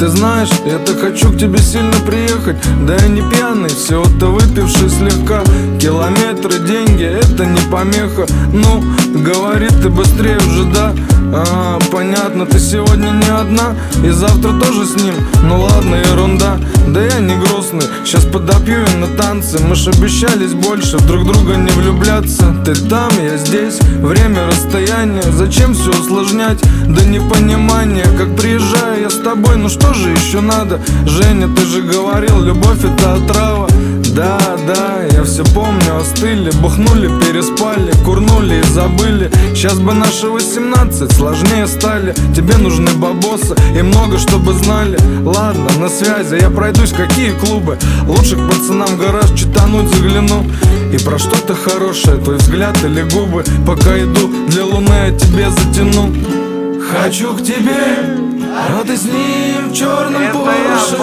Ты знаешь, я-то хочу к тебе сильно приехать. Да я не пьяный, всего-то выпивший слегка. Километры, деньги, это не помеха. Ну, говори ты быстрее уже, да? Понятно, ты сегодня не одна, и завтра тоже с ним. Ну ладно, ерунда, да я не грустный. Сейчас подопью и на танцы. Мы ж обещались больше в друг друга не влюбляться. Ты там, я здесь, время, расстояние. Зачем все усложнять до непонимания? Как приезжаю я с тобой, ну что же еще надо? Женя, ты же говорил, любовь это отрава. Да, я все помню, остыли. Бухнули, переспали, курнули и забыли. Сейчас бы наши 18 сложнее стали. Тебе нужны бабосы и много, чтобы знали. Ладно, на связи, я пройдусь, какие клубы. Лучше к пацанам в гараж читануть загляну. И про что-то хорошее, твой взгляд или губы. Пока иду, для луны я тебе затяну. Хочу к тебе, а ты с ним в черном Порше.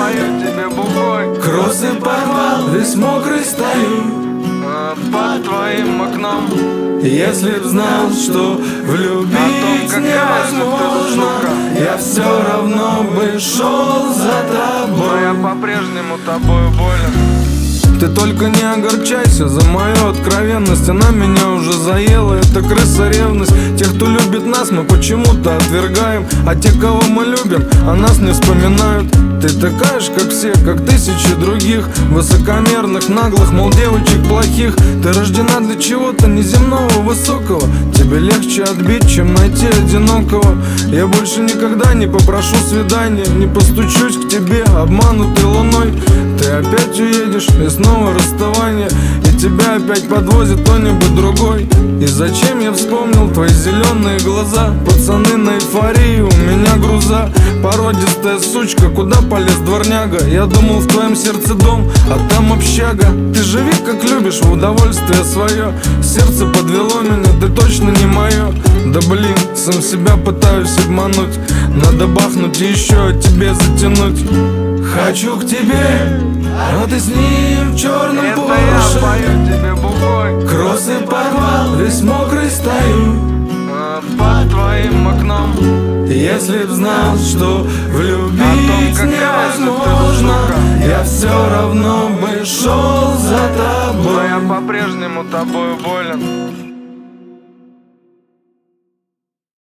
Кроссы подвал, весь мокрый стою под твоим окном. Если б знал, что влюбить невозможно, я все равно бы шел за тобой. Но я по-прежнему тобою болен. Ты только не огорчайся за мою откровенность. Она меня уже заела, это крыса ревность. Тех, кто любит нас, мы почему-то отвергаем. А те, кого мы любим, о нас не вспоминают. Ты такая ж, как все, как тысячи других высокомерных, наглых, мол, девочек плохих. Ты рождена для чего-то неземного, высокого. Тебе легче отбить, чем найти одинокого. Я больше никогда не попрошу свидания, не постучусь к тебе, обманутой луной. Ты опять уедешь, и снова расставание, и тебя опять подвозит кто-нибудь другой. И зачем я вспомнил твои зеленые глаза? Пацаны на эйфории, у меня груза. Породистая сучка, куда полез дворняга? Я думал, в твоем сердце дом, а там общага. Ты живи как любишь, в удовольствие свое. Сердце подвело меня, ты точно не мое. Да блин, сам себя пытаюсь обмануть. Надо бахнуть и еще о тебе затянуть. Хочу к тебе, а ты с ним в черном Порше. Тебе бухой. Кроссы подвал, весь мокрый стою под твоим окном. Если б знал, что влюбить невозможно, я все равно бы шел за тобой. Но я по-прежнему тобою болен.